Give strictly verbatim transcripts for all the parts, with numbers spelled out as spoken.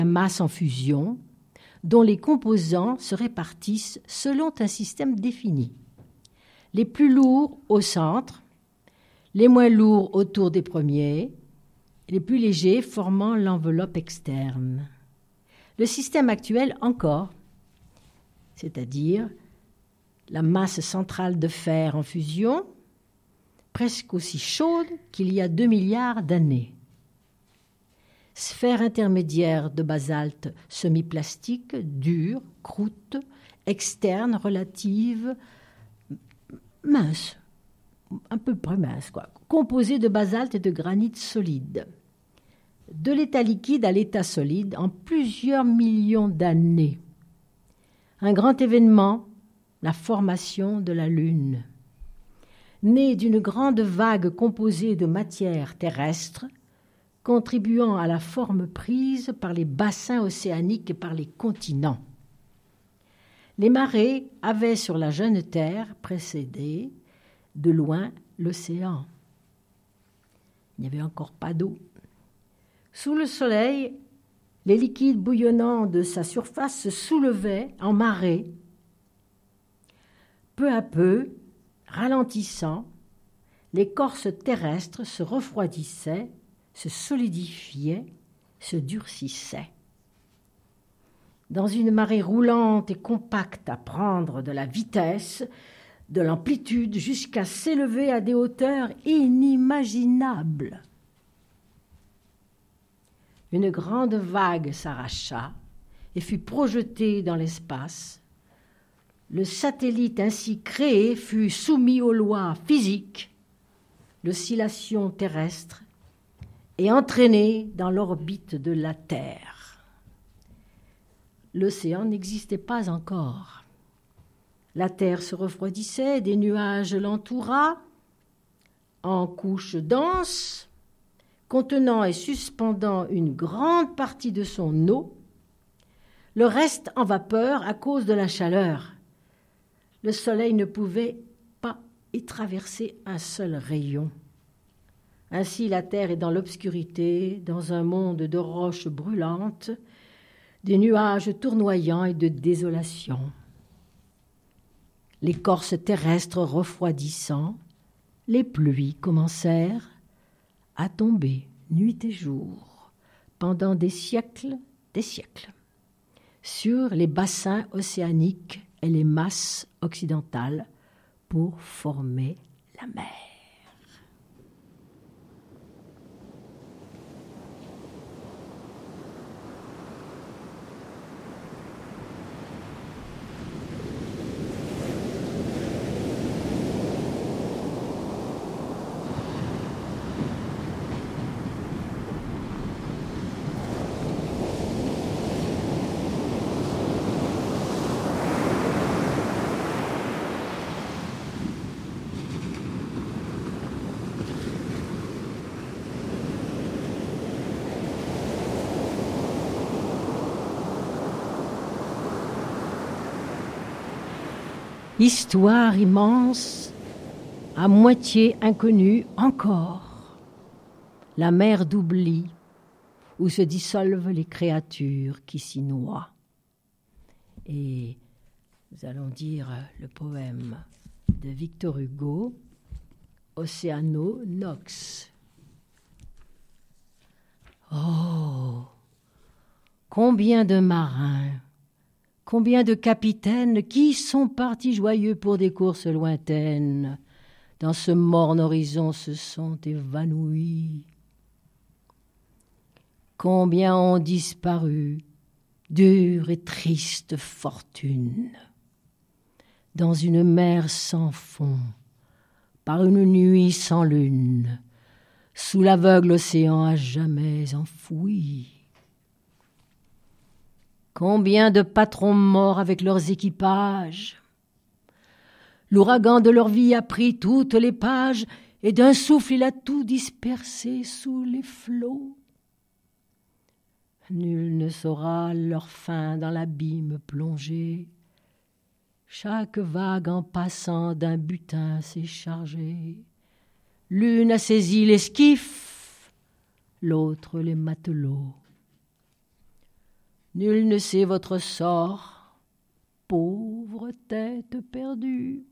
masse en fusion dont les composants se répartissent selon un système défini. Les plus lourds au centre, les moins lourds autour des premiers, les plus légers formant l'enveloppe externe. Le système actuel encore, c'est-à-dire la masse centrale de fer en fusion, presque aussi chaude qu'il y a deux milliards d'années. Sphère intermédiaire de basalte semi-plastique, dure, croûte, externe, relative, mince, un peu près mince, quoi, composée de basalte et de granit solide. De l'état liquide à l'état solide en plusieurs millions d'années. Un grand événement, la formation de la Lune. Née d'une grande vague composée de matière terrestre, contribuant à la forme prise par les bassins océaniques et par les continents. Les marées avaient sur la jeune Terre précédé de loin l'océan. Il n'y avait encore pas d'eau. Sous le soleil, les liquides bouillonnants de sa surface se soulevaient en marée. Peu à peu, ralentissant, l'écorce terrestre se refroidissait, se solidifiait, se durcissait. Dans une marée roulante et compacte à prendre de la vitesse, de l'amplitude, jusqu'à s'élever à des hauteurs inimaginables. Une grande vague s'arracha et fut projetée dans l'espace. Le satellite ainsi créé fut soumis aux lois physiques, l'oscillation terrestre, et entraîné dans l'orbite de la Terre. L'océan n'existait pas encore. La Terre se refroidissait, des nuages l'entoura, en couches denses, contenant et suspendant une grande partie de son eau, le reste en vapeur à cause de la chaleur. Le soleil ne pouvait pas y traverser un seul rayon. Ainsi, la Terre est dans l'obscurité, dans un monde de roches brûlantes, des nuages tournoyants et de désolation. L'écorce terrestre refroidissant, les pluies commencèrent à tomber nuit et jour, pendant des siècles, des siècles, sur les bassins océaniques et les masses occidentales pour former la mer. Histoire immense, à moitié inconnue encore, la mer d'oubli où se dissolvent les créatures qui s'y noient. Et nous allons dire le poème de Victor Hugo, Océano Nox. Oh, combien de marins, combien de capitaines qui sont partis joyeux pour des courses lointaines, dans ce morne horizon se sont évanouis. Combien ont disparu, dure et triste fortune, dans une mer sans fond, par une nuit sans lune, sous l'aveugle océan à jamais enfoui. Combien de patrons morts avec leurs équipages. L'ouragan de leur vie a pris toutes les pages et d'un souffle il a tout dispersé sous les flots. Nul ne saura leur fin dans l'abîme plongé. Chaque vague en passant d'un butin s'est chargée. L'une a saisi l'esquif, l'autre les matelots. Nul ne sait votre sort, pauvre tête perdue.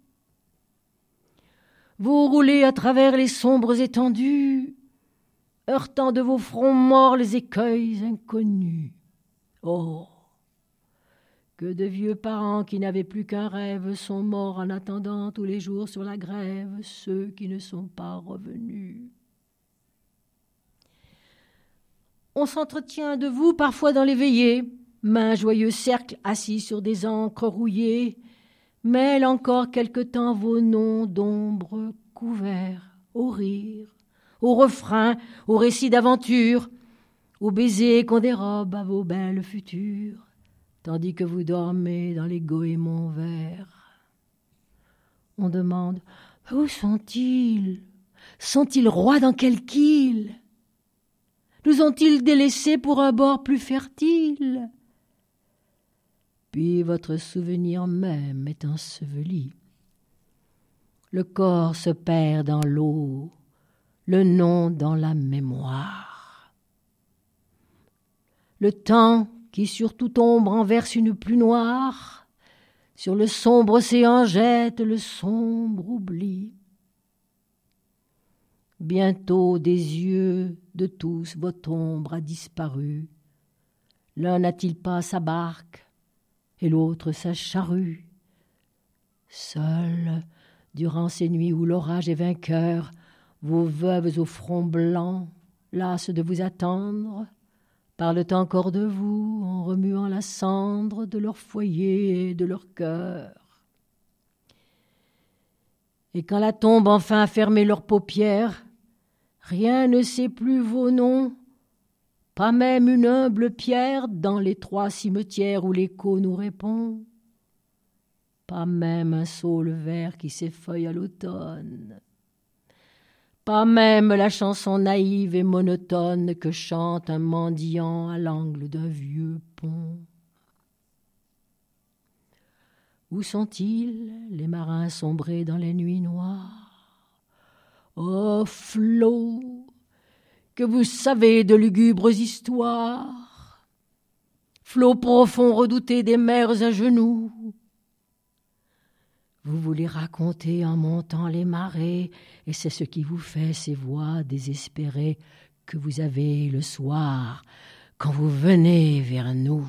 Vous roulez à travers les sombres étendues, heurtant de vos fronts morts les écueils inconnus. Oh, que de vieux parents qui n'avaient plus qu'un rêve sont morts en attendant tous les jours sur la grève ceux qui ne sont pas revenus. On s'entretient de vous parfois dans les veillées, main joyeux cercle assis sur des ancres rouillées, mêle encore quelque temps vos noms d'ombre couverts au rire, au refrain, au récit d'aventure, aux baisers qu'on dérobe à vos belles futures, tandis que vous dormez dans les goémons verts. On demande « Où sont-ils? Sont-ils rois dans quelle quille? Nous ont-ils délaissés pour un bord plus fertile ?» Puis votre souvenir même est enseveli. Le corps se perd dans l'eau, le nom dans la mémoire. Le temps qui sur toute ombre en verse une pluie noire, sur le sombre océan jette le sombre oubli. Bientôt des yeux de tous votre ombre a disparu. L'un n'a-t-il pas sa barque et l'autre sa charrue? Seul, durant ces nuits où l'orage est vainqueur, vos veuves au front blanc, lasses de vous attendre, parlent encore de vous en remuant la cendre de leur foyer et de leur cœur. Et quand la tombe enfin a fermé leurs paupières, rien ne sait plus vos noms, pas même une humble pierre dans les trois cimetières où l'écho nous répond, pas même un saule vert qui s'effeuille à l'automne, pas même la chanson naïve et monotone que chante un mendiant à l'angle d'un vieux pont. Où sont-ils, les marins sombrés dans les nuits noires? Ô flots, que vous savez de lugubres histoires, flots profonds redoutés des mers à genoux. Vous voulez raconter en montant les marées, et c'est ce qui vous fait ces voix désespérées que vous avez le soir quand vous venez vers nous.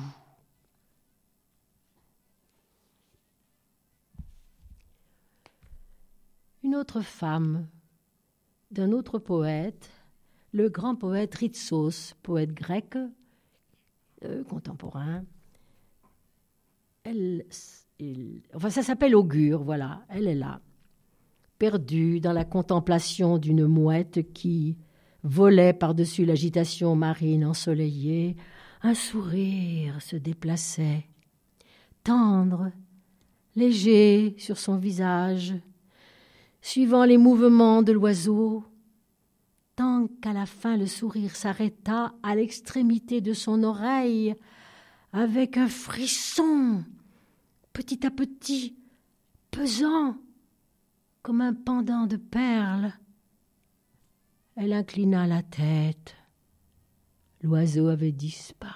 Une autre femme, d'un autre poète, le grand poète Ritsos, poète grec, euh, contemporain. Elle, il, enfin, ça s'appelle Augure, voilà, elle est là, perdue dans la contemplation d'une mouette qui volait par-dessus l'agitation marine ensoleillée. Un sourire se déplaçait, tendre, léger sur son visage, suivant les mouvements de l'oiseau, tant qu'à la fin le sourire s'arrêta à l'extrémité de son oreille, avec un frisson, petit à petit, pesant, comme un pendant de perles. Elle inclina la tête. L'oiseau avait disparu.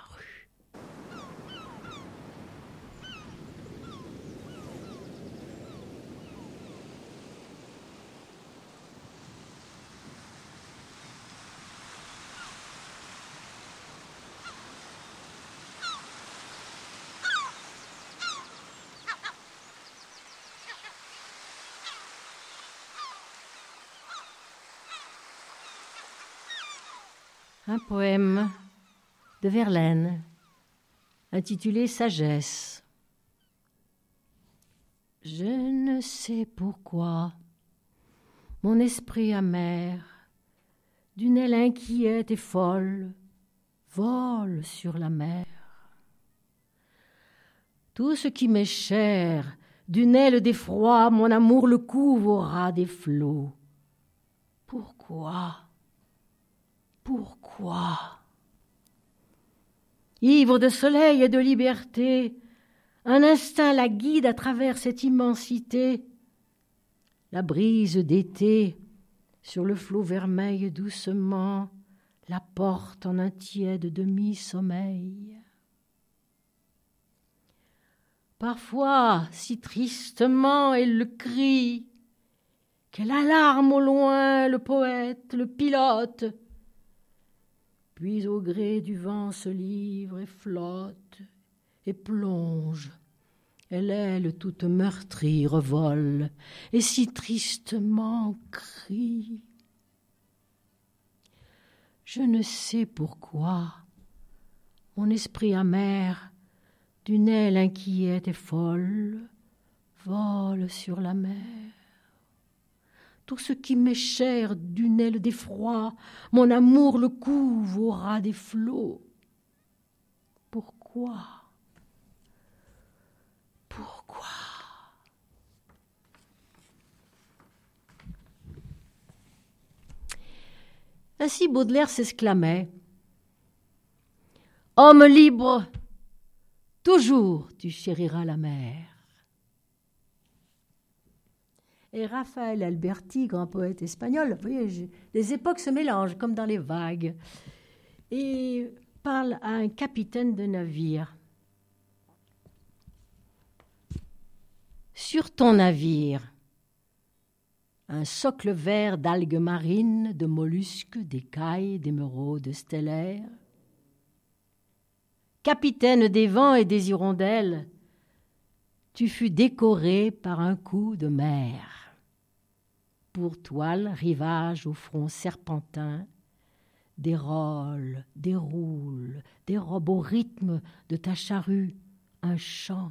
Un poème de Verlaine, intitulé Sagesse. Je ne sais pourquoi, mon esprit amer, d'une aile inquiète et folle, vole sur la mer. Tout ce qui m'est cher, d'une aile d'effroi, mon amour le couvre au ras des flots. Pourquoi ? Pourquoi ? Ivre de soleil et de liberté, un instinct la guide à travers cette immensité. La brise d'été, sur le flot vermeil doucement, la porte en un tiède demi-sommeil. Parfois, si tristement elle le crie, qu'elle alarme au loin le poète, le pilote, puis au gré du vent se livre et flotte et plonge. Elle, elle, toute meurtrie, revole, et si tristement crie. Je ne sais pourquoi, mon esprit amer, d'une aile inquiète et folle, vole sur la mer. Tout ce qui m'est cher d'une aile d'effroi, mon amour le couve au ras des flots. Pourquoi? Pourquoi? Ainsi Baudelaire s'exclamait. Homme libre, toujours tu chériras la mer. Et Raphaël Alberti, grand poète espagnol, vous voyez, je, les époques se mélangent comme dans les vagues, et parle à un capitaine de navire. Sur ton navire, un socle vert d'algues marines, de mollusques, d'écailles, d'émeraudes stellaires. Capitaine des vents et des hirondelles, tu fus décoré par un coup de mer. Pour toile, rivage au front serpentin, déroule, déroule, dérobe au rythme de ta charrue un chant.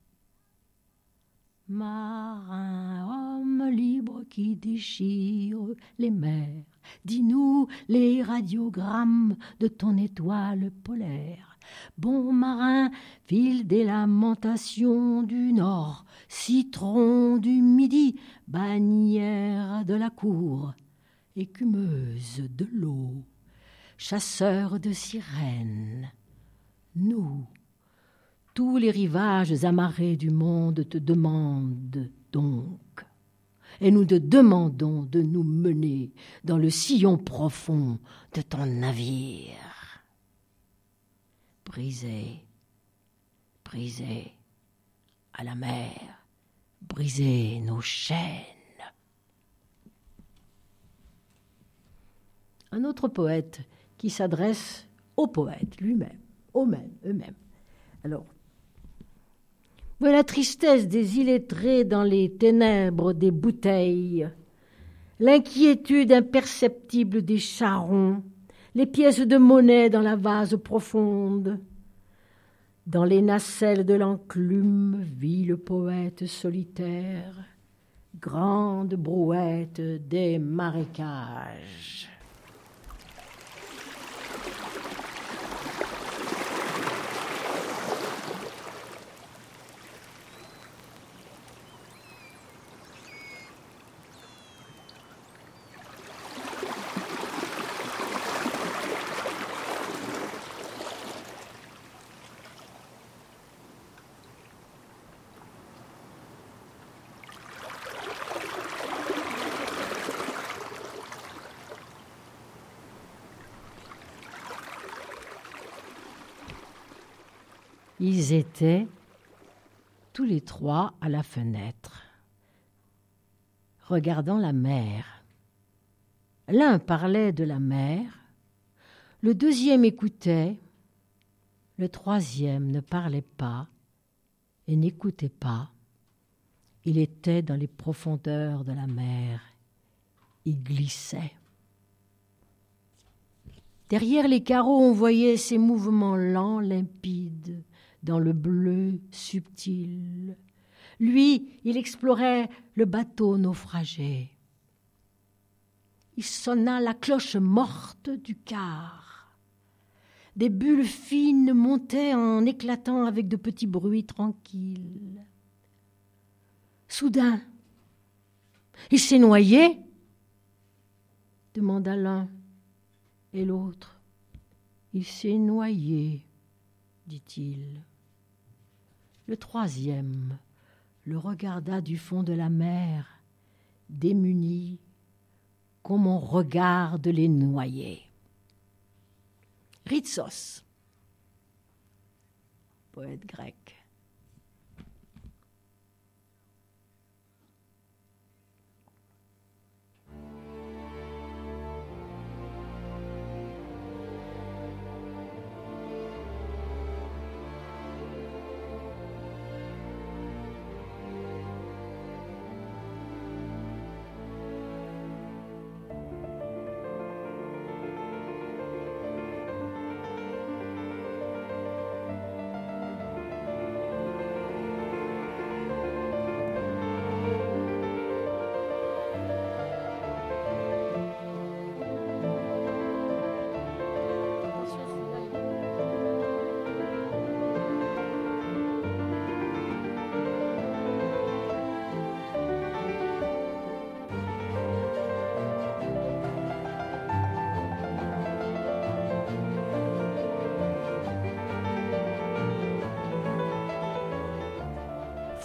Marin, homme libre qui déchire les mers, dis-nous les radiogrammes de ton étoile polaire. Bon marin, fil des lamentations du nord, citron du midi, bannière de la cour, écumeuse de l'eau, chasseur de sirènes, nous, tous les rivages amarrés du monde te demandent donc, et nous te demandons de nous mener dans le sillon profond de ton navire. Brisé, brisé à la mer, brisez nos chaînes. Un autre poète qui s'adresse aux poètes lui-même, aux mêmes, eux-mêmes. Alors, voilà la tristesse des illettrés dans les ténèbres des bouteilles, l'inquiétude imperceptible des charrons, les pièces de monnaie dans la vase profonde. Dans les nacelles de l'enclume vit le poète solitaire, grande brouette des marécages. Ils étaient tous les trois à la fenêtre, regardant la mer. L'un parlait de la mer, le deuxième écoutait, le troisième ne parlait pas et n'écoutait pas. Il était dans les profondeurs de la mer, il glissait. Derrière les carreaux, on voyait ses mouvements lents, limpides, dans le bleu subtil. Lui, il explorait le bateau naufragé. Il sonna la cloche morte du quart. Des bulles fines montaient en éclatant avec de petits bruits tranquilles. Soudain, il s'est noyé, demanda l'un, et l'autre. Il s'est noyé, dit-il. Le troisième le regarda du fond de la mer, démuni, comme on regarde les noyés. Ritsos, poète grec.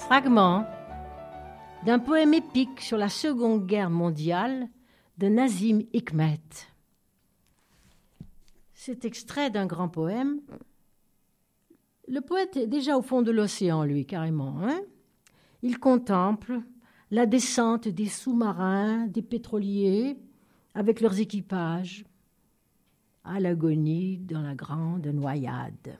Fragment d'un poème épique sur la Seconde Guerre mondiale de Nazim Hikmet. Cet extrait d'un grand poème. Le poète est déjà au fond de l'océan, lui, carrément. Hein? Il contemple la descente des sous-marins, des pétroliers, avec leurs équipages, à l'agonie dans la grande noyade.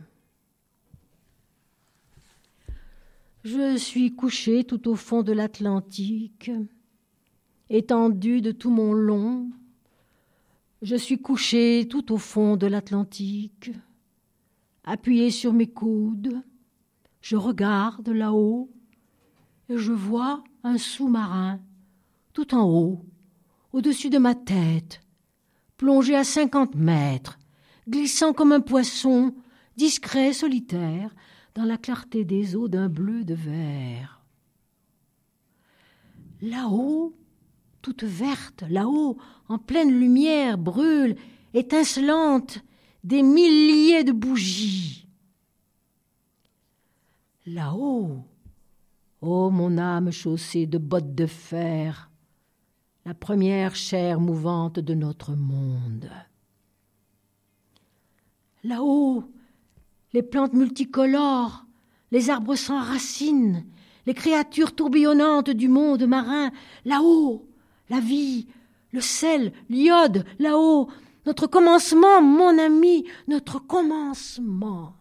Je suis couché tout au fond de l'Atlantique, étendu de tout mon long. Je suis couché tout au fond de l'Atlantique, appuyé sur mes coudes. Je regarde là-haut et je vois un sous-marin tout en haut, au-dessus de ma tête, plongé à cinquante mètres, glissant comme un poisson, discret, solitaire, dans la clarté des eaux d'un bleu de verre. Là-haut, toute verte, là-haut, en pleine lumière, brûle, étincelante, des milliers de bougies. Là-haut, ô mon âme chaussée de bottes de fer, la première chair mouvante de notre monde. Là-haut, les plantes multicolores, les arbres sans racines, les créatures tourbillonnantes du monde marin, là-haut, la vie, le sel, l'iode, là-haut, notre commencement, mon ami, notre commencement.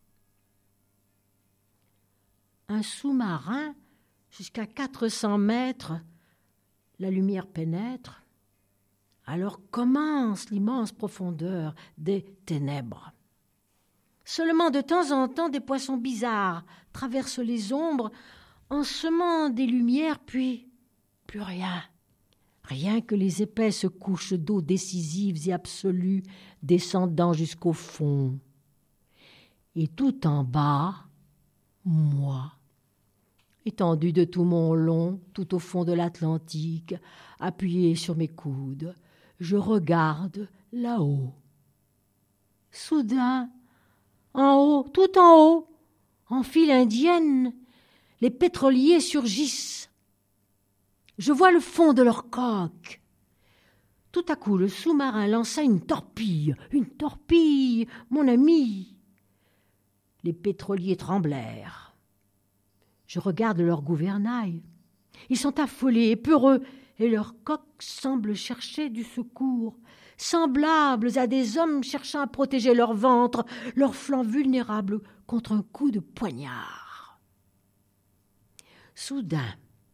Un sous-marin, jusqu'à quatre cents mètres, la lumière pénètre, alors commence l'immense profondeur des ténèbres. Seulement de temps en temps, des poissons bizarres traversent les ombres en semant des lumières, puis plus rien. Rien que les épaisses couches d'eau décisives et absolues descendant jusqu'au fond. Et tout en bas, moi, étendu de tout mon long, tout au fond de l'Atlantique, appuyé sur mes coudes, je regarde là-haut. Soudain, en haut, tout en haut, en file indienne, les pétroliers surgissent. Je vois le fond de leur coque. Tout à coup, le sous-marin lança une torpille. Une torpille, mon ami. Les pétroliers tremblèrent. Je regarde leur gouvernail. Ils sont affolés et peureux, et leur coque semble chercher du secours, semblables à des hommes cherchant à protéger leur ventre, leur flanc vulnérable contre un coup de poignard. Soudain,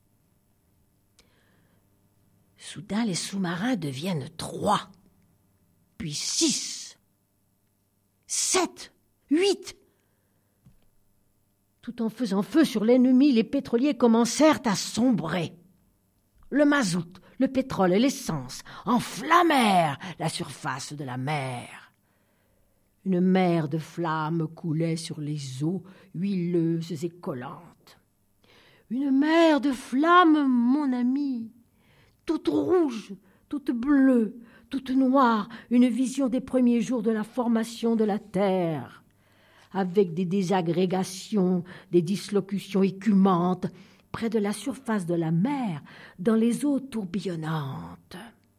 soudain, les sous-marins deviennent trois, puis six, sept, huit. Tout en faisant feu sur l'ennemi, les pétroliers commencèrent à sombrer. Le mazout, le pétrole et l'essence enflammèrent la surface de la mer. Une mer de flammes coulait sur les eaux huileuses et collantes. Une mer de flammes, mon ami, toute rouge, toute bleue, toute noire, une vision des premiers jours de la formation de la terre, avec des désagrégations, des dislocutions écumantes, près de la surface de la mer, dans les eaux tourbillonnantes.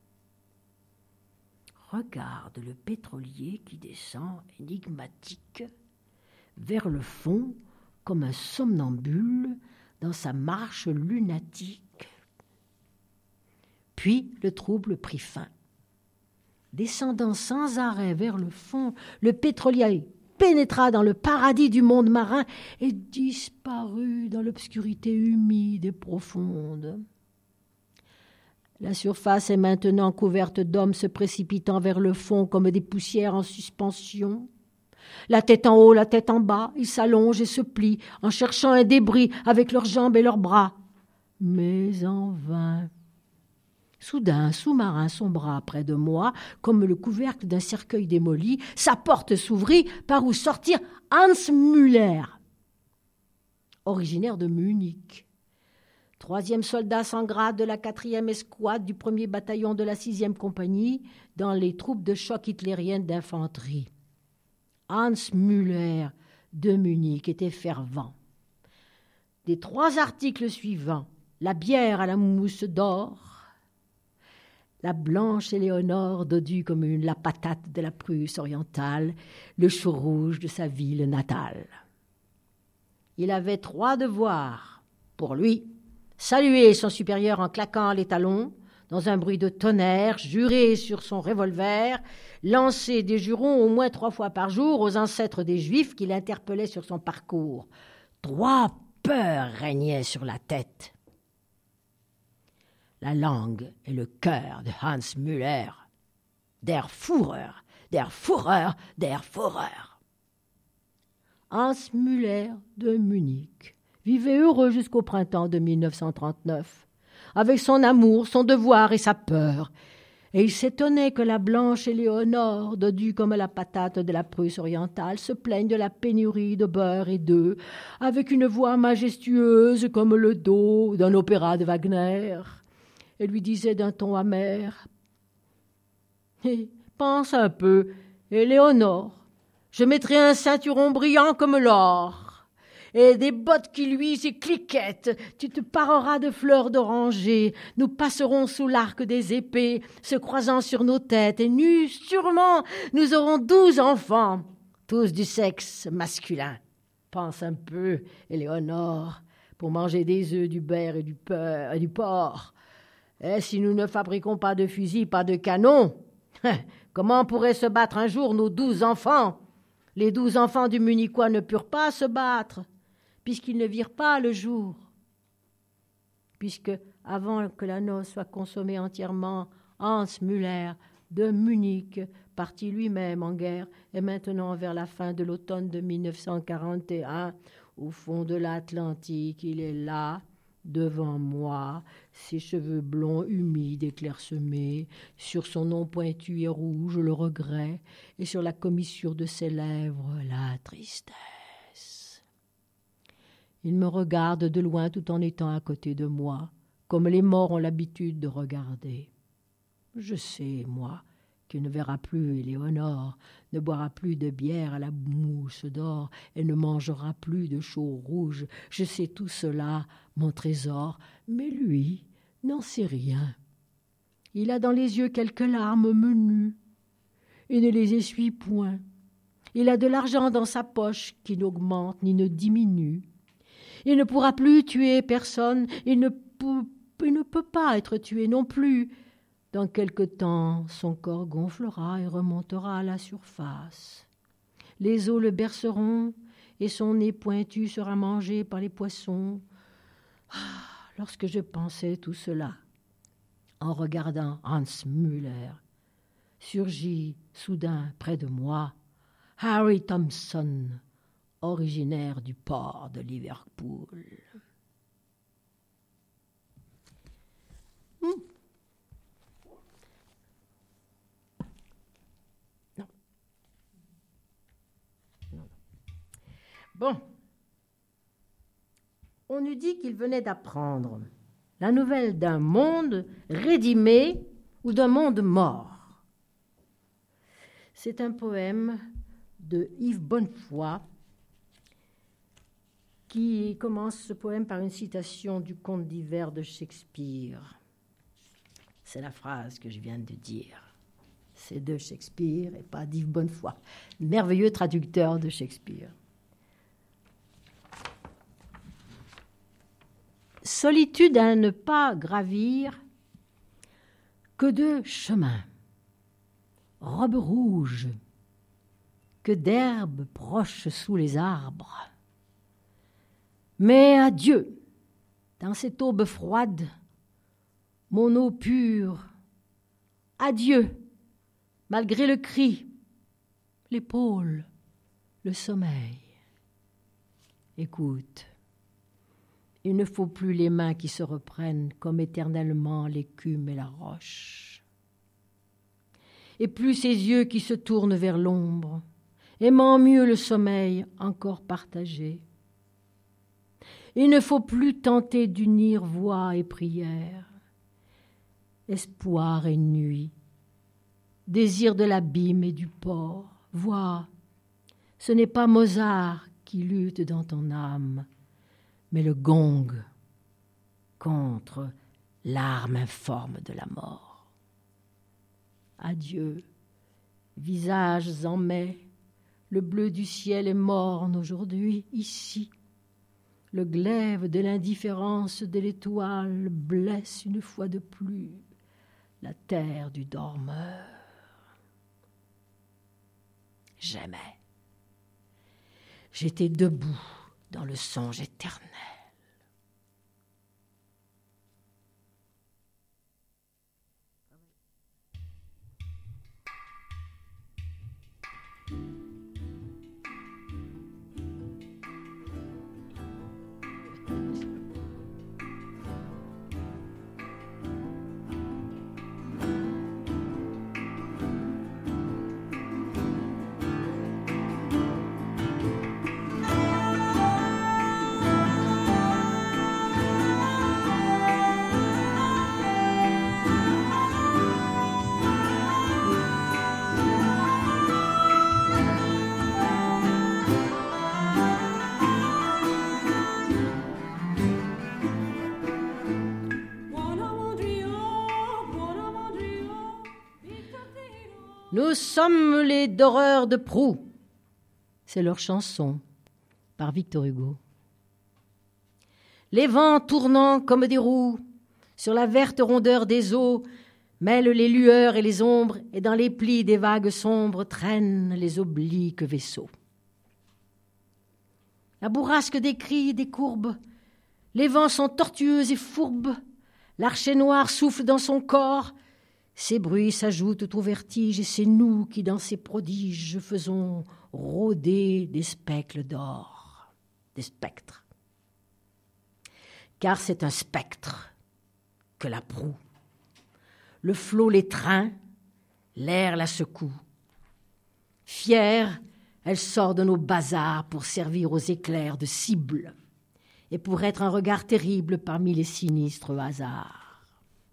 Regarde le pétrolier qui descend, énigmatique, vers le fond, comme un somnambule, dans sa marche lunatique. Puis le trouble prit fin. Descendant sans arrêt vers le fond, le pétrolier pénétra dans le paradis du monde marin et disparut dans l'obscurité humide et profonde. La surface est maintenant couverte d'hommes se précipitant vers le fond comme des poussières en suspension. La tête en haut, la tête en bas, ils s'allongent et se plient en cherchant un débris avec leurs jambes et leurs bras. Mais en vain. Soudain, un sous-marin sombra près de moi, comme le couvercle d'un cercueil démoli. Sa porte s'ouvrit, par où sortir Hans Müller, originaire de Munich. Troisième soldat sans grade de la quatrième escouade du premier bataillon de la sixième compagnie dans les troupes de choc hitlériennes d'infanterie. Hans Müller de Munich était fervent. des trois articles suivants, la bière à la mousse d'or, la blanche Éléonore dodue comme une, la patate de la Prusse orientale, le chou rouge de sa ville natale. Il avait trois devoirs pour lui: saluer son supérieur en claquant les talons, dans un bruit de tonnerre, jurer sur son revolver, lancer des jurons au moins trois fois par jour aux ancêtres des Juifs qui l'interpellaient sur son parcours. Trois peurs régnaient sur la tête. La langue et le cœur de Hans Müller, der Führer, der Führer, der Führer. Hans Müller de Munich vivait heureux jusqu'au printemps de mille neuf cent trente-neuf, avec son amour, son devoir et sa peur. Et il s'étonnait que la blanche Éléonore, dodue comme la patate de la Prusse orientale, se plaigne de la pénurie de beurre et d'œufs, avec une voix majestueuse comme le do d'un opéra de Wagner. Elle lui disait d'un ton amer: hey, « Pense un peu, Éléonore, je mettrai un ceinturon brillant comme l'or. Et des bottes qui luisent et cliquettent, tu te pareras de fleurs d'oranger, nous passerons sous l'arc des épées, se croisant sur nos têtes, et nus, sûrement, nous aurons douze enfants, tous du sexe masculin. Pense un peu, Éléonore, pour manger des œufs, du beurre et du, peur, et du porc. Et si nous ne fabriquons pas de fusils, pas de canons, comment pourraient se battre un jour nos douze enfants? Les douze enfants du Munichois ne purent pas se battre, puisqu'ils ne virent pas le jour, puisque, avant que la noce soit consommée entièrement, Hans Müller de Munich partit lui-même en guerre, et maintenant, vers la fin de l'automne de mille neuf cent quarante et un, au fond de l'Atlantique, il est là, devant moi, ses cheveux blonds humides et clairsemés, sur son nom pointu et rouge le regret, et sur la commissure de ses lèvres la tristesse. Il me regarde de loin tout en étant à côté de moi, comme les morts ont l'habitude de regarder. Je sais, moi, qu'il ne verra plus Éléonore, ne boira plus de bière à la mousse d'or et ne mangera plus de chaux rouge. Je sais tout cela, mon trésor, mais lui n'en sait rien. Il a dans les yeux quelques larmes menues. Il ne les essuie point. Il a de l'argent dans sa poche qui n'augmente ni ne diminue. Il ne pourra plus tuer personne, il ne, peut, il ne peut pas être tué non plus. Dans quelque temps, son corps gonflera et remontera à la surface. Les eaux le berceront et son nez pointu sera mangé par les poissons. Ah, lorsque je pensais tout cela, en regardant Hans Müller, surgit soudain près de moi Harry Thompson, originaire du port de Liverpool. Hmm. Non. Non. Bon. On nous dit qu'il venait d'apprendre la nouvelle d'un monde rédimé ou d'un monde mort. C'est un poème de Yves Bonnefoy qui commence ce poème par une citation du conte d'hiver de Shakespeare. C'est la phrase que je viens de dire. C'est de Shakespeare et pas d'Yves Bonnefoy, merveilleux traducteur de Shakespeare. Solitude à ne pas gravir que de chemins, robe rouge, que d'herbes proches sous les arbres. Mais adieu, dans cette aube froide, mon eau pure, adieu, malgré le cri, l'épaule, le sommeil. Écoute, il ne faut plus les mains qui se reprennent comme éternellement l'écume et la roche. Et plus ces yeux qui se tournent vers l'ombre, aimant mieux le sommeil encore partagé. Il ne faut plus tenter d'unir voix et prière, espoir et nuit, désir de l'abîme et du port. Vois, ce n'est pas Mozart qui lutte dans ton âme, mais le gong contre l'arme informe de la mort. Adieu, visages en mai, le bleu du ciel est morne aujourd'hui, ici. Le glaive de l'indifférence de l'étoile blesse une fois de plus la terre du dormeur. J'aimais. J'étais debout dans le songe éternel. Nous sommes les doreurs de proue. C'est leur chanson, par Victor Hugo. Les vents tournant comme des roues, sur la verte rondeur des eaux, mêlent les lueurs et les ombres, et dans les plis des vagues sombres traînent les obliques vaisseaux. La bourrasque des cris, des courbes, les vents sont tortueux et fourbes, l'archet noir souffle dans son corps, ces bruits s'ajoutent au vertige, et c'est nous qui, dans ces prodiges, faisons rôder des spectres d'or, des spectres. Car c'est un spectre que la proue. Le flot l'étreint, l'air la secoue. Fière, elle sort de nos bazars pour servir aux éclairs de cible et pour être un regard terrible parmi les sinistres hasards.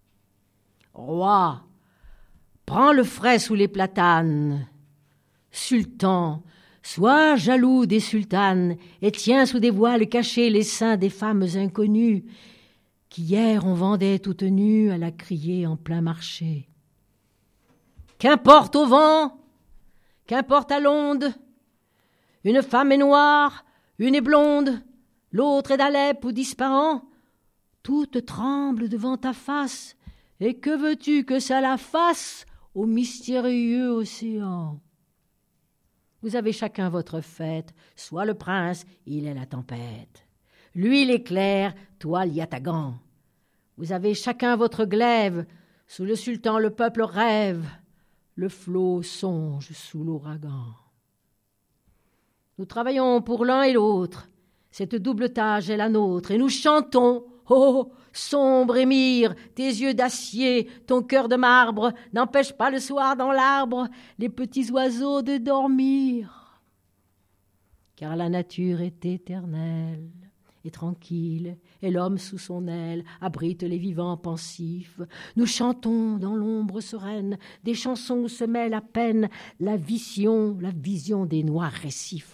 Roi, prends le frais sous les platanes. Sultan, sois jaloux des sultanes et tiens sous des voiles cachés les seins des femmes inconnues qui hier on vendait toutes nues à la crier en plein marché. Qu'importe au vent, qu'importe à l'onde, une femme est noire, une est blonde, l'autre est d'Alep ou d'Ispahan, toutes tremblent devant ta face, et que veux-tu que ça la fasse au mystérieux océan? Vous avez chacun votre fête, soit le prince, il est la tempête. Lui l'éclair, toi l'yatagan. Vous avez chacun votre glaive, sous le sultan le peuple rêve, le flot songe sous l'ouragan. Nous travaillons pour l'un et l'autre, cette double tâche est la nôtre, et nous chantons, oh, sombre émir, tes yeux d'acier, ton cœur de marbre, n'empêche pas le soir dans l'arbre les petits oiseaux de dormir. Car la nature est éternelle et tranquille, et l'homme sous son aile abrite les vivants pensifs. Nous chantons dans l'ombre sereine des chansons où se mêle à peine la vision, la vision des noirs récifs.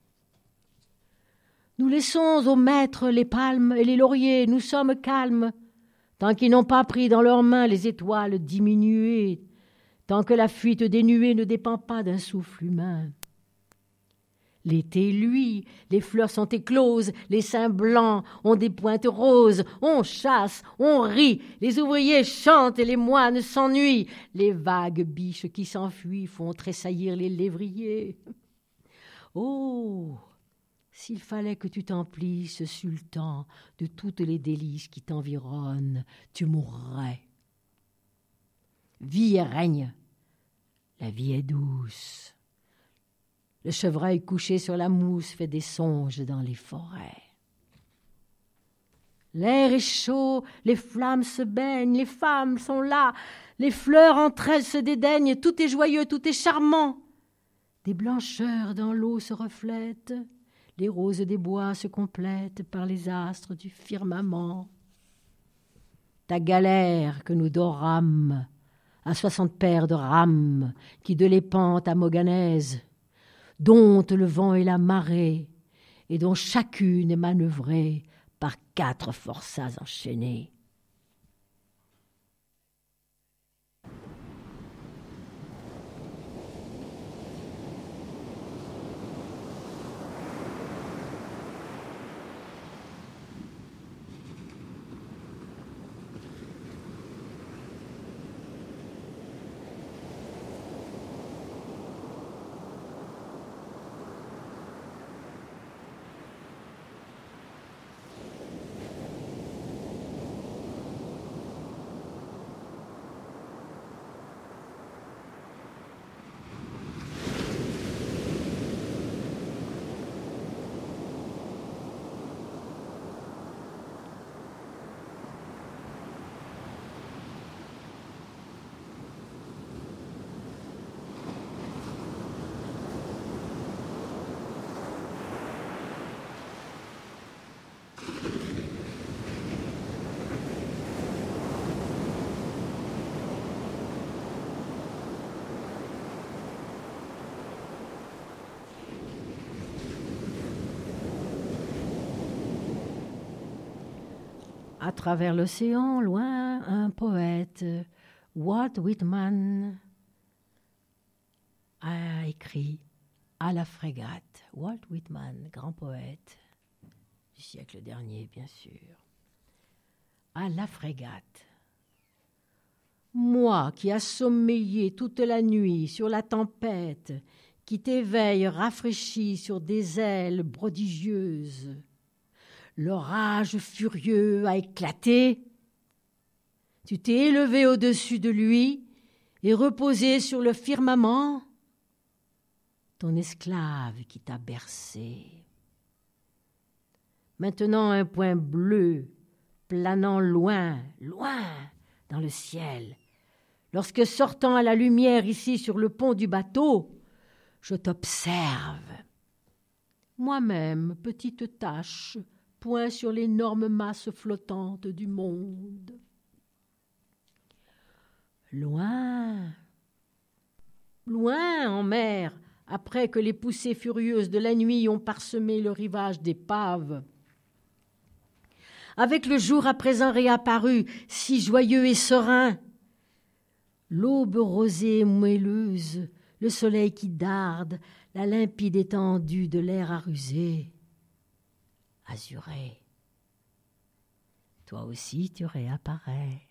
Nous laissons aux maîtres les palmes et les lauriers, nous sommes calmes, tant qu'ils n'ont pas pris dans leurs mains les étoiles diminuées, tant que la fuite des nuées ne dépend pas d'un souffle humain. L'été, lui, les fleurs sont écloses, les seins blancs ont des pointes roses, on chasse, on rit, les ouvriers chantent et les moines s'ennuient, les vagues biches qui s'enfuient font tressaillir les lévriers. Oh, s'il fallait que tu t'emplisses, sultan, de toutes les délices qui t'environnent, tu mourrais. Vie et règne, la vie est douce. Le chevreuil couché sur la mousse fait des songes dans les forêts. L'air est chaud, les flammes se baignent, les femmes sont là, les fleurs entre elles se dédaignent, tout est joyeux, tout est charmant. Des blancheurs dans l'eau se reflètent, les roses des bois se complètent par les astres du firmament. Ta galère que nous dorâmes, à soixante paires de rames, qui de l'épante à Moganèse, dompte le vent et la marée, et dont chacune est manœuvrée par quatre forçats enchaînés. À travers l'océan, loin, un poète, Walt Whitman, a écrit à la frégate. Walt Whitman, grand poète du siècle dernier, bien sûr. À la frégate. Moi qui a sommeillé toute la nuit sur la tempête, qui t'éveille rafraîchi sur des ailes prodigieuses, l'orage furieux a éclaté. Tu t'es élevé au-dessus de lui et reposé sur le firmament. Ton esclave qui t'a bercé. Maintenant un point bleu, planant loin, loin dans le ciel. Lorsque sortant à la lumière ici sur le pont du bateau, je t'observe. Moi-même, petite tache, point sur l'énorme masse flottante du monde. Loin, loin en mer, après que les poussées furieuses de la nuit ont parsemé le rivage d'épave. Avec le jour à présent réapparu, si joyeux et serein, l'aube rosée et moelleuse, le soleil qui darde, la limpide étendue de l'air à ruser, azuré. Toi aussi tu réapparais.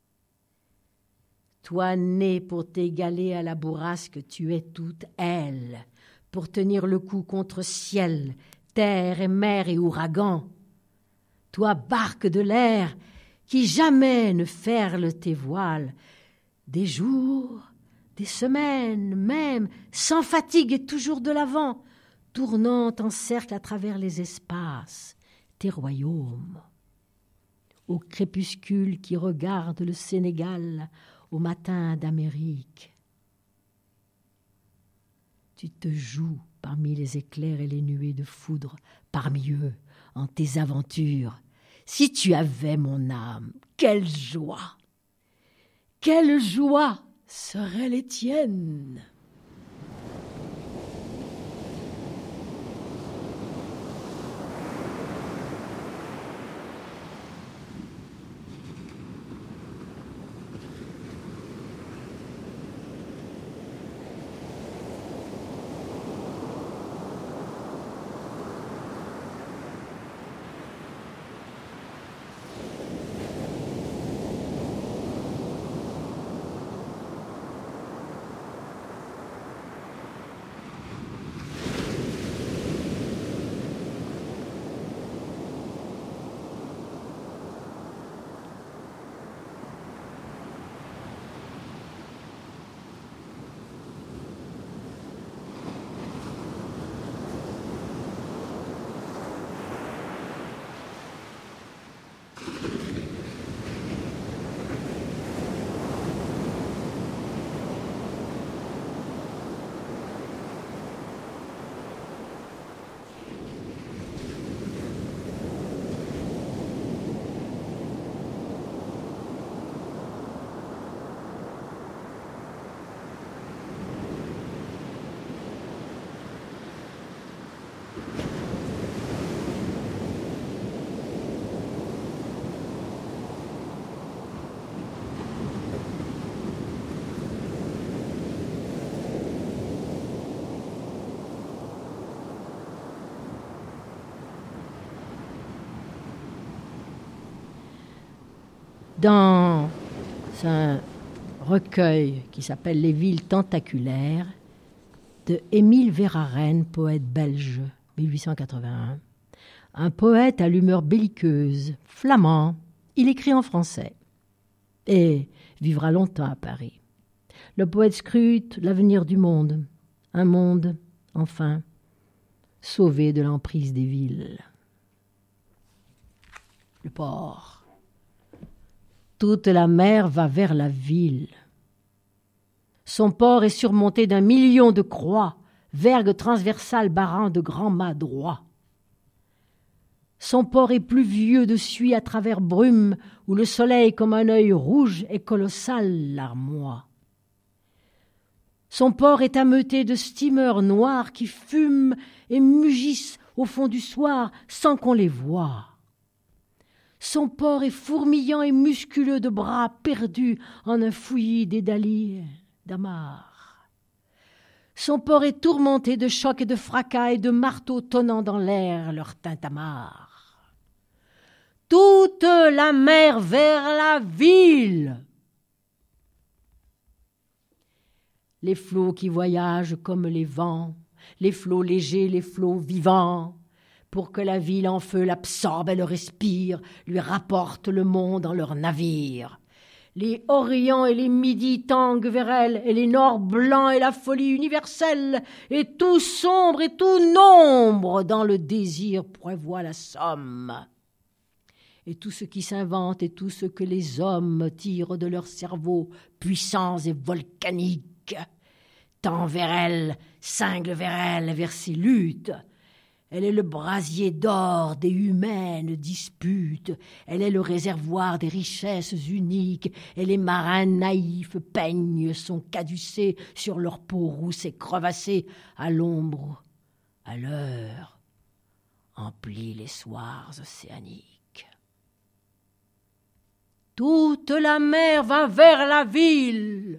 Toi né pour t'égaler à la bourrasque, tu es toute aile, pour tenir le coup contre ciel, terre et mer et ouragan. Toi barque de l'air, qui jamais ne ferle tes voiles, des jours, des semaines même, sans fatigue et toujours de l'avant, tournant en cercle à travers les espaces, tes royaumes. Au crépuscule qui regarde le Sénégal au matin d'Amérique. Tu te joues parmi les éclairs et les nuées de foudre, parmi eux, en tes aventures. Si tu avais mon âme, quelle joie! Quelle joie serait les tiennes! Dans un recueil qui s'appelle « Les villes tentaculaires » de Émile Verhaeren, poète belge, mille huit cent quatre-vingt-un. Un poète à l'humeur belliqueuse, flamand, il écrit en français et vivra longtemps à Paris. Le poète scrute l'avenir du monde, un monde, enfin, sauvé de l'emprise des villes. Le port. Toute la mer va vers la ville. Son port est surmonté d'un million de croix, vergues transversales barrant de grands mâts droits. Son port est pluvieux de suie à travers brume, où le soleil comme un œil rouge et colossal larmoie. Son port est ameuté de steamers noirs qui fument et mugissent au fond du soir sans qu'on les voie. Son port est fourmillant et musculeux de bras perdus en un fouillis d'édalies d'amarres. Son port est tourmenté de chocs et de fracas et de marteaux tonnant dans l'air leur tintamarre. Toute la mer vers la ville. Les flots qui voyagent comme les vents, les flots légers, les flots vivants, pour que la ville en feu l'absorbe et le respire, lui rapporte le monde en leurs navires. Les Orients et les Midis tanguent vers elle, et les Nords blancs et la folie universelle, et tout sombre et tout nombre dans le désir prévoit la somme. Et tout ce qui s'invente et tout ce que les hommes tirent de leur cerveau, puissants et volcaniques, tend vers elle, cingle vers elle, vers ses luttes. Elle est le brasier d'or des humaines disputes, elle est le réservoir des richesses uniques, et les marins naïfs peignent son caducée sur leur peau rousse et crevassée, à l'ombre, à l'heure, emplit les soirs océaniques. Toute la mer va vers la ville.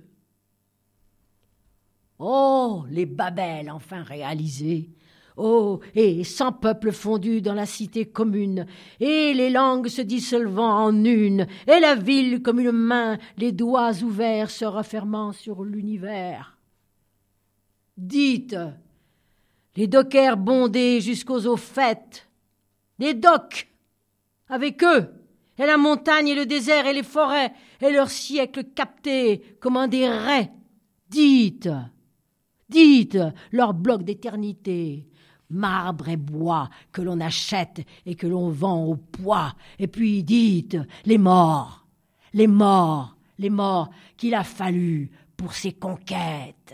Oh, les Babels enfin réalisés! Oh, et cent peuples fondus dans la cité commune, et les langues se dissolvant en une, et la ville comme une main, les doigts ouverts se refermant sur l'univers. Dites, les dockers bondés jusqu'aux eaux faites, les docks, avec eux, et la montagne et le désert et les forêts, et leurs siècles captés comme un des raies. Dites, dites, leurs blocs d'éternité, marbre et bois que l'on achète et que l'on vend au poids. Et puis dites, les morts, les morts, les morts qu'il a fallu pour ces conquêtes.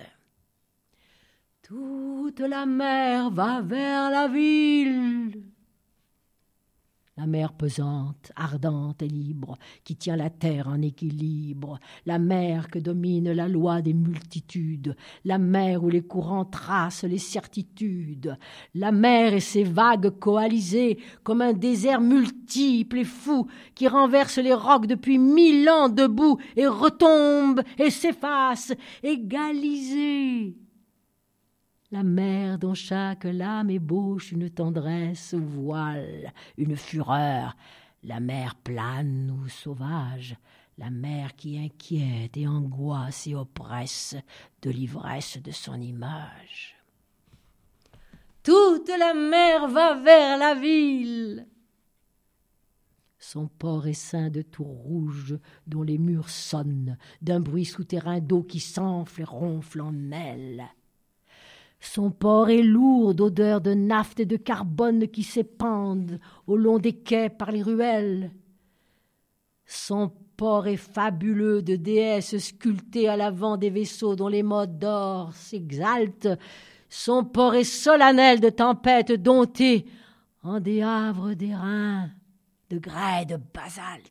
Toute la mer va vers la ville. La mer pesante, ardente et libre, qui tient la terre en équilibre, la mer que domine la loi des multitudes, la mer où les courants tracent les certitudes, la mer et ses vagues coalisées comme un désert multiple et fou qui renverse les rocs depuis mille ans debout et retombe et s'efface, égalisée. La mer dont chaque lame ébauche une tendresse ou voile, une fureur, la mer plane ou sauvage, la mer qui inquiète et angoisse et oppresse de l'ivresse de son image. Toute la mer va vers la ville. Son port est ceint de tours rouges dont les murs sonnent, d'un bruit souterrain d'eau qui s'enfle et ronfle en elle. Son port est lourd d'odeurs de naphte et de carbone qui s'épandent au long des quais par les ruelles. Son port est fabuleux de déesses sculptées à l'avant des vaisseaux dont les modes d'or s'exaltent. Son port est solennel de tempêtes domptées en des havres d'airain, de grès de basalte.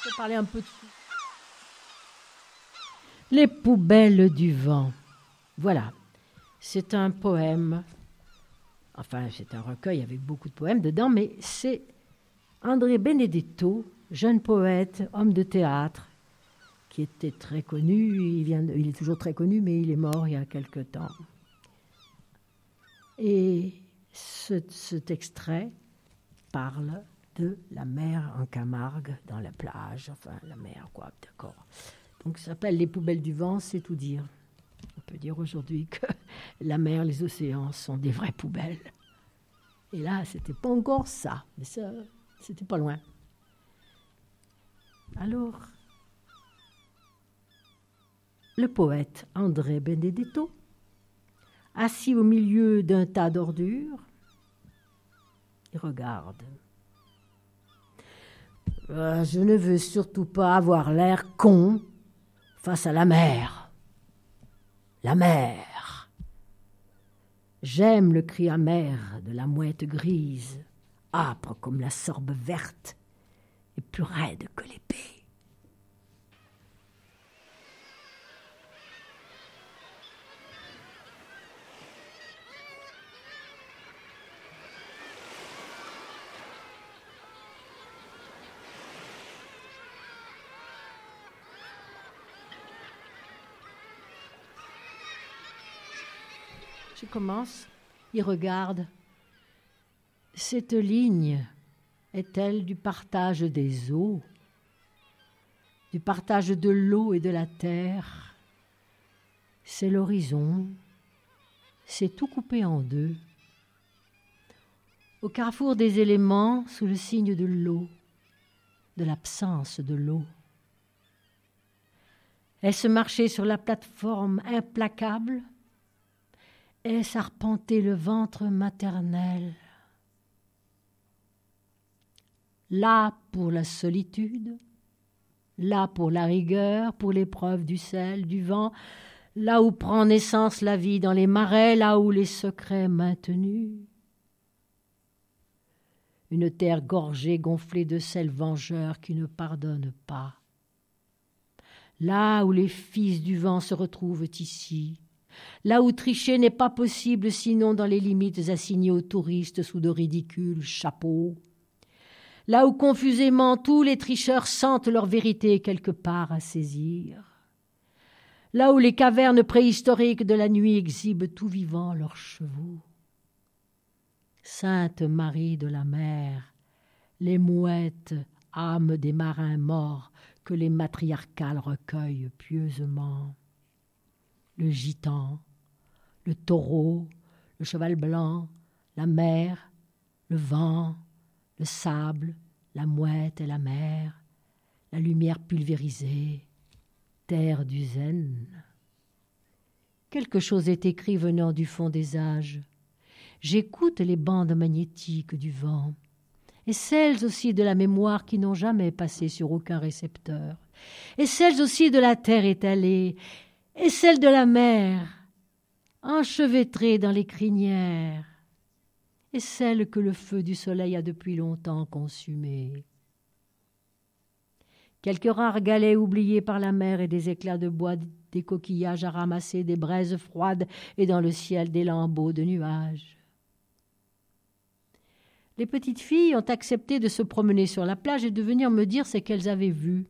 Je vais parler un peu de ça. Les poubelles du vent. Voilà. C'est un poème. Enfin, c'est un recueil avec beaucoup de poèmes dedans, mais c'est André Benedetto, jeune poète, homme de théâtre, qui était très connu. Il, vient de, il est toujours très connu, mais il est mort il y a quelque temps. Et ce, cet extrait parle de la mer en Camargue, dans la plage, enfin la mer, quoi, d'accord. Donc ça s'appelle Les poubelles du vent, c'est tout dire. On peut dire aujourd'hui que la mer, les océans sont des vraies poubelles. Et là, c'était pas encore ça, mais ça, c'était pas loin. Alors, le poète André Benedetto, assis au milieu d'un tas d'ordures, il regarde. Euh, je ne veux surtout pas avoir l'air con face à la mer. La mer. J'aime le cri amer de la mouette grise, âpre comme la sorbe verte et plus raide que l'épée. Je commence, il regarde. Cette ligne est-elle du partage des eaux, du partage de l'eau et de la terre? C'est l'horizon, c'est tout coupé en deux. Au carrefour des éléments, sous le signe de l'eau, de l'absence de l'eau. Est-ce marcher sur la plateforme implacable? Est-ce arpenter le ventre maternel? Là pour la solitude, là pour la rigueur, pour l'épreuve du sel, du vent, là où prend naissance la vie dans les marais, là où les secrets maintenus. Une terre gorgée, gonflée de sel vengeur qui ne pardonne pas. Là où les fils du vent se retrouvent ici, là où tricher n'est pas possible sinon dans les limites assignées aux touristes sous de ridicules chapeaux, là où confusément tous les tricheurs sentent leur vérité quelque part à saisir, là où les cavernes préhistoriques de la nuit exhibent tout vivant leurs chevaux. Sainte Marie de la mer, les mouettes, âmes des marins morts que les matriarcales recueillent pieusement. Le gitan, le taureau, le cheval blanc, la mer, le vent, le sable, la mouette et la mer, la lumière pulvérisée, terre du zen. Quelque chose est écrit venant du fond des âges. J'écoute les bandes magnétiques du vent, et celles aussi de la mémoire qui n'ont jamais passé sur aucun récepteur, et celles aussi de la terre étalée, et celles de la mer, enchevêtrées dans les crinières, et celles que le feu du soleil a depuis longtemps consumées. Quelques rares galets oubliés par la mer et des éclats de bois, des coquillages à ramasser, des braises froides et dans le ciel des lambeaux de nuages. Les petites filles ont accepté de se promener sur la plage et de venir me dire ce qu'elles avaient vu.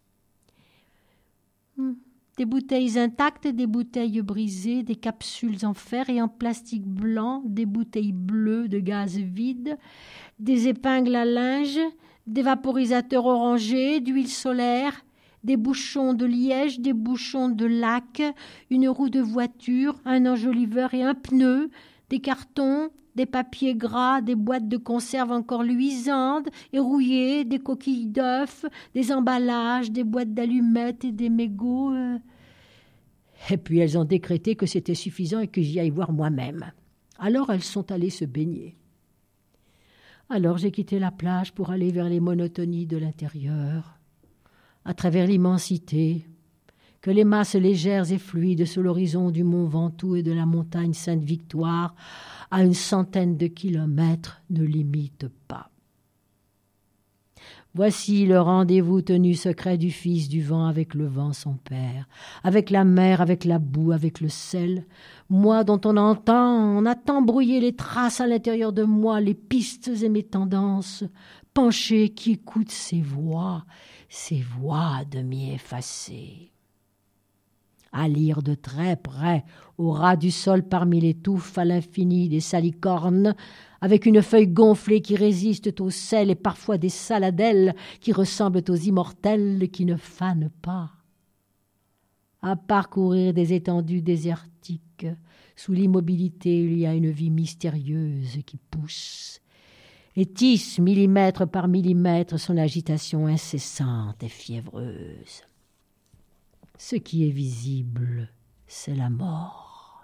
Des bouteilles intactes, des bouteilles brisées, des capsules en fer et en plastique blanc, des bouteilles bleues de gaz vide, des épingles à linge, des vaporisateurs orangés, d'huile solaire, des bouchons de liège, des bouchons de lac, une roue de voiture, un enjoliveur et un pneu, des cartons, des papiers gras, des boîtes de conserve encore luisantes et rouillées, des coquilles d'œufs, des emballages, des boîtes d'allumettes et des mégots. Euh... Et puis elles ont décrété que c'était suffisant et que j'y aille voir moi-même. Alors elles sont allées se baigner. Alors j'ai quitté la plage pour aller vers les monotonies de l'intérieur, à travers l'immensité, que les masses légères et fluides sur l'horizon du mont Ventoux et de la montagne Sainte-Victoire, à une centaine de kilomètres, ne limitent pas. Voici le rendez-vous tenu secret du fils du vent avec le vent son père, avec la mer, avec la boue, avec le sel. Moi dont on entend, on attend brouiller les traces à l'intérieur de moi, les pistes et mes tendances, penché qui écoute ces voix, ces voix demi-effacées. À lire de très près, au ras du sol parmi les touffes, à l'infini des salicornes, avec une feuille gonflée qui résiste au sel et parfois des saladelles qui ressemblent aux immortelles qui ne fanent pas. À parcourir des étendues désertiques, sous l'immobilité il y a une vie mystérieuse qui pousse et tisse millimètre par millimètre son agitation incessante et fiévreuse. Ce qui est visible, c'est la mort.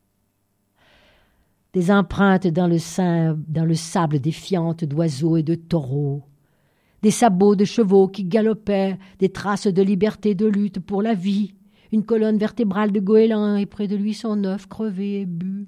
Des empreintes dans le, sein, dans le sable défiantes d'oiseaux et de taureaux, des sabots de chevaux qui galopaient, des traces de liberté, de lutte pour la vie, une colonne vertébrale de goéland et près de lui son œuf crevé et bu.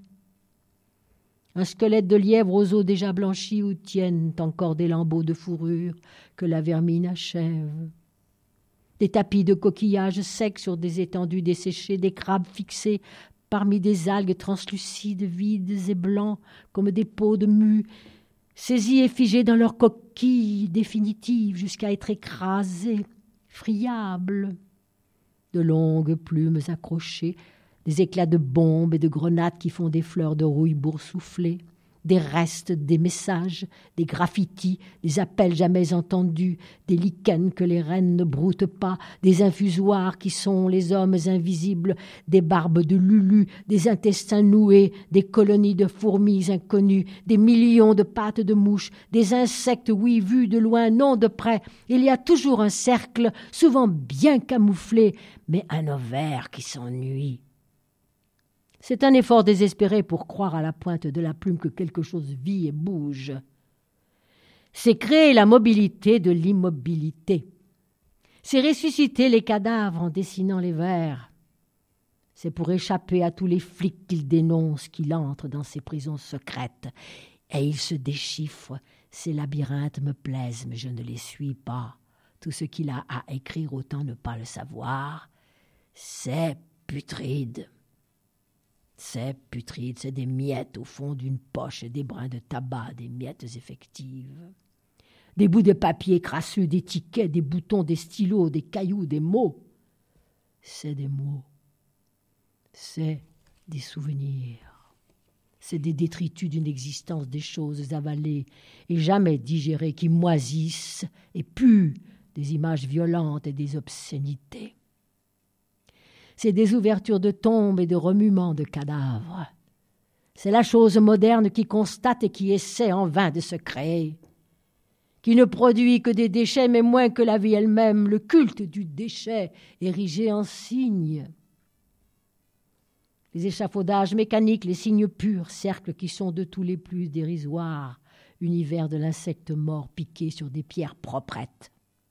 Un squelette de lièvre aux os déjà blanchis où tiennent encore des lambeaux de fourrure que la vermine achève. Des tapis de coquillages secs sur des étendues desséchées, des crabes fixés parmi des algues translucides, vides et blancs comme des peaux de mue, saisis et figés dans leurs coquilles définitives jusqu'à être écrasés, friables. De longues plumes accrochées, des éclats de bombes et de grenades qui font des fleurs de rouille boursouflées, des restes, des messages, des graffitis, des appels jamais entendus, des lichens que les reines ne broutent pas, des infusoires qui sont les hommes invisibles, des barbes de Lulu, des intestins noués, des colonies de fourmis inconnues, des millions de pattes de mouches, des insectes, oui, vus de loin, non de près. Il y a toujours un cercle, souvent bien camouflé, mais un ovaire qui s'ennuie. C'est un effort désespéré pour croire à la pointe de la plume que quelque chose vit et bouge. C'est créer la mobilité de l'immobilité. C'est ressusciter les cadavres en dessinant les vers. C'est pour échapper à tous les flics qu'il dénonce qu'il entre dans ses prisons secrètes. Et il se déchiffre. Ces labyrinthes me plaisent, mais je ne les suis pas. Tout ce qu'il a à écrire, autant ne pas le savoir. C'est putride. C'est putride, c'est des miettes au fond d'une poche et des brins de tabac, des miettes effectives. Des bouts de papier crasseux, des tickets, des boutons, des stylos, des cailloux, des mots. C'est des mots. C'est des souvenirs. C'est des détritus d'une existence, des choses avalées et jamais digérées qui moisissent et puent des images violentes et des obscénités. C'est des ouvertures de tombes et de remuements de cadavres. C'est la chose moderne qui constate et qui essaie en vain de se créer, qui ne produit que des déchets, mais moins que la vie elle-même, le culte du déchet érigé en signe. Les échafaudages mécaniques, les signes purs, cercles qui sont de tous les plus dérisoires, univers de l'insecte mort piqué sur des pierres proprettes.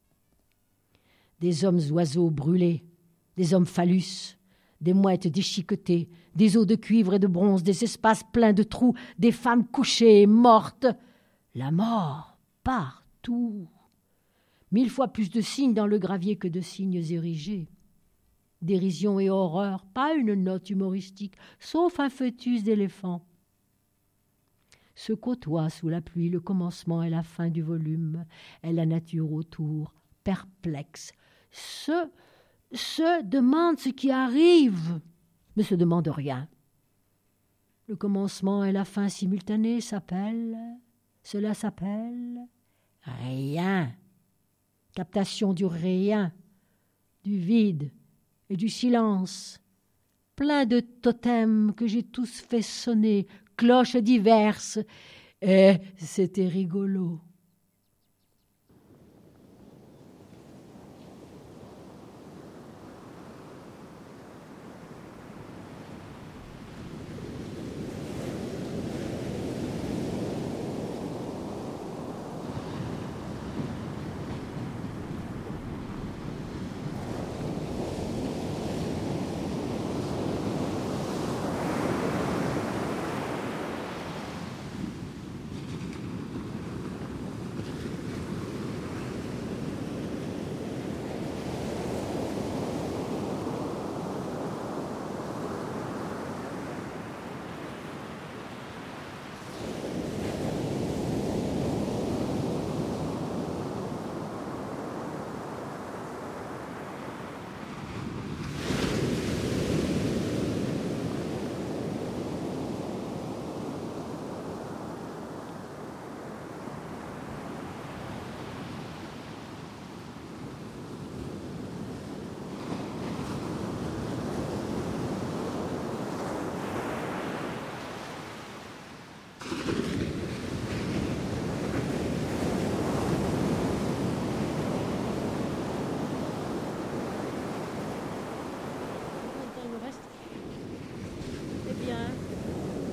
Des hommes-oiseaux brûlés, des hommes phallus, des mouettes déchiquetées, des os de cuivre et de bronze, des espaces pleins de trous, des femmes couchées et mortes. La mort, partout. Mille fois plus de signes dans le gravier que de signes érigés. Dérision et horreur, pas une note humoristique, sauf un fœtus d'éléphant. Se côtoient sous la pluie le commencement et la fin du volume, et la nature autour, perplexe, se... se demande ce qui arrive, ne se demande rien. Le commencement et la fin simultanée s'appellent, cela s'appelle rien. Captation du rien, du vide et du silence. Plein de totems que j'ai tous fait sonner, cloches diverses, et c'était rigolo.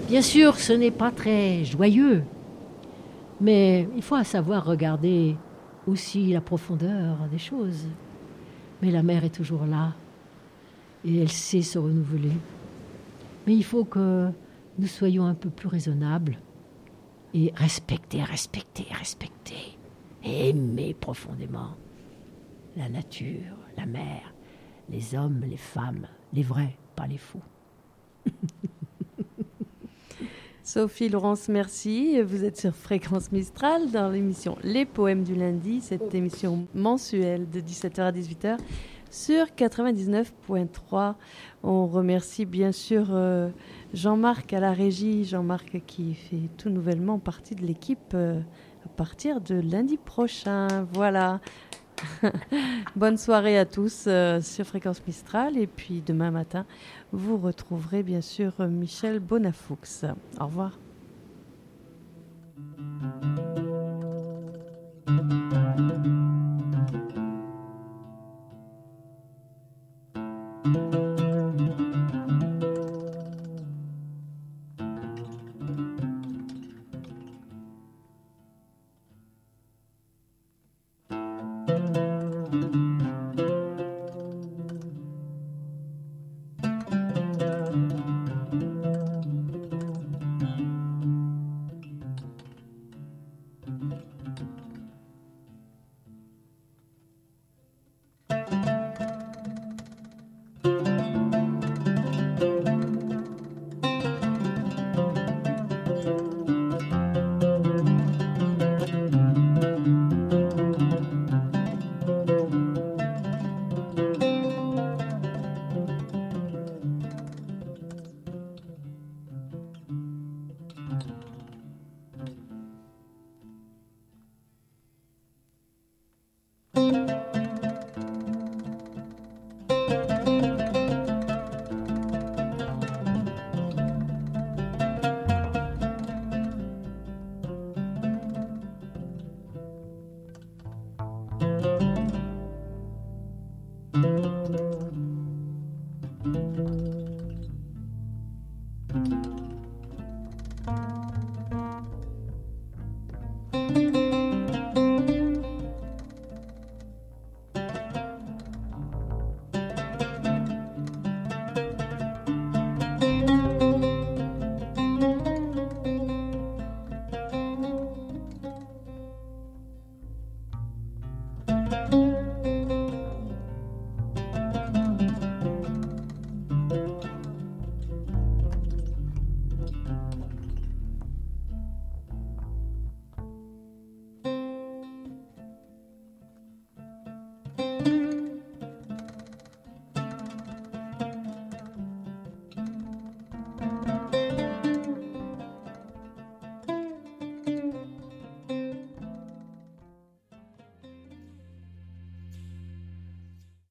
Bien sûr, ce n'est pas très joyeux, mais il faut savoir regarder aussi la profondeur des choses. Mais la mer est toujours là et elle sait se renouveler. Mais il faut que nous soyons un peu plus raisonnables et respecter, respecter, respecter et aimer profondément la nature, la mer, les hommes, les femmes, les vrais, pas les faux. Sophie Laurence, merci. Vous êtes sur Fréquence Mistral dans l'émission Les Poèmes du lundi, cette émission mensuelle de dix-sept heures à dix-huit heures sur quatre-vingt-dix-neuf point trois. On remercie bien sûr euh, Jean-Marc à la régie, Jean-Marc qui fait tout nouvellement partie de l'équipe euh, à partir de lundi prochain. Voilà. Bonne soirée à tous euh, sur Fréquence Mistral et puis demain matin vous retrouverez bien sûr Michel Bonafoux. Au revoir.